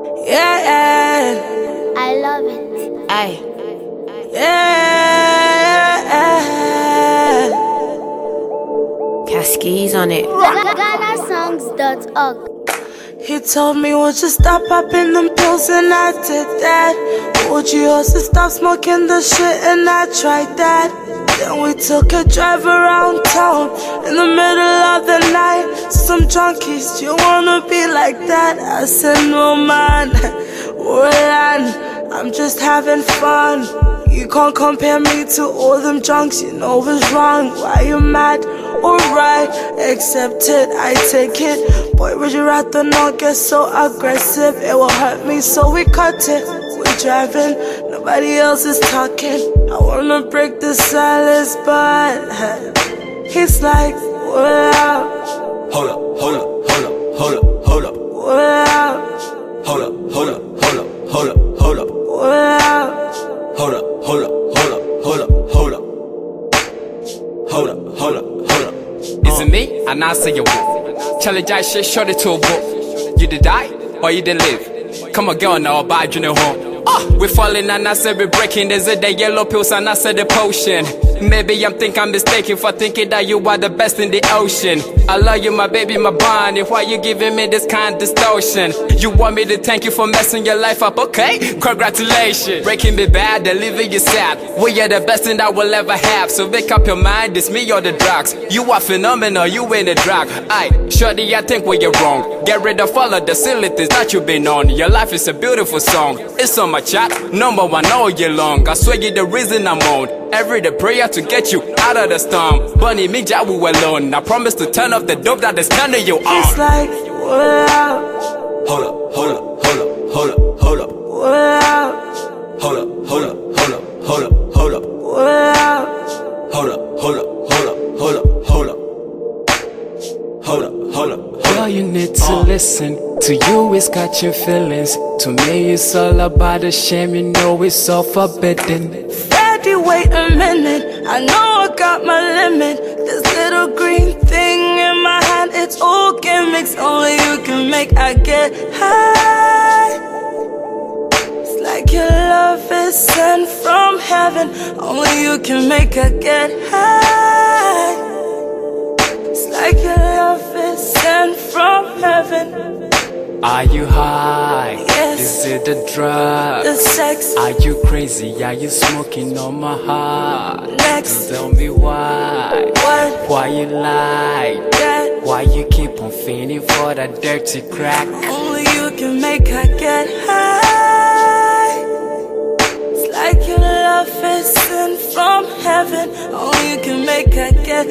Yeah, yeah. I love it. Aye. Yeah. Cascades on it. GhanaSongs.org. He told me, would you stop popping them pills, and I did that. Would you also stop smoking the shit, and I tried that. Then we took a drive around town in the middle of the night. Some junkies, do you wanna be like that? I said, no man, I'm just having fun. You can't compare me to all them junks, you know it's wrong. Why you mad? Alright, accept it, I take it. Boy, would you rather not get so aggressive? It will hurt me, so we cut it. We're driving, nobody else is talking. I wanna break the silence, but he's like, what up? Hold up, hold up, hold up, hold up, hold up. What up? Hold up, hold up, hold up, hold up, hold up. What up? Hold up, hold up, hold up, hold up, hold up. Hold up, hold up, hold up. Is it me? And I say you will. Challenge I shit, short it to a book. You did die or you did live? Come on, girl, now I'll buy you home. We're falling and I said we're breaking. There's a day yellow pills and I said the potion. Maybe I'm mistaken for thinking that you are the best in the ocean. I love you, my baby, my Bonnie. Why you giving me this kind of distortion? You want me to thank you for messing your life up? Okay, congratulations. Breaking me bad, then leaving you sad. We are the best thing that we'll ever have. So make up your mind, it's me or the drugs. You are phenomenal, you ain't a drug. Aye, shorty, I think where you're wrong. Get rid of all of the silly things that you've been on. Your life is a beautiful song. It's on my chat, #1 all year long. I swear you're the reason I'm on. Every day prayer to get you out of the storm. Bunny, me, ja, we were alone. I promise to turn off the dope that is turning you on. It's like, what up? Hold up, hold up, hold up, hold up, hold up. What up? Hold up, hold up, hold up, hold up, hold up. What up? Hold up, hold up, hold up, hold up, hold up. Hold up, hold up, hold up. Girl, you need to listen. To you it's catching feelings. To me it's all about the shame. You know it's all forbidden. Daddy, wait a minute. I know I got my limit. This little green thing in my hand, it's all gimmicks. Only you can make I get high. It's like your love is sent from heaven. Only you can make I get high. It's like your love is sent from heaven. Are you high? Yes. Is it the drug? The sex. Are you crazy? Are you smoking on my heart? Next. Tell me why. What? Why you lie? That. Why you keep on feeling for that dirty crack? Only you can make I get high. It's like your love is sent from heaven. Only you can make I get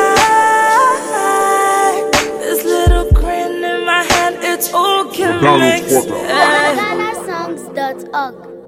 high. This little grin in my hand, it's all gimmicks. GhanaSongs.org.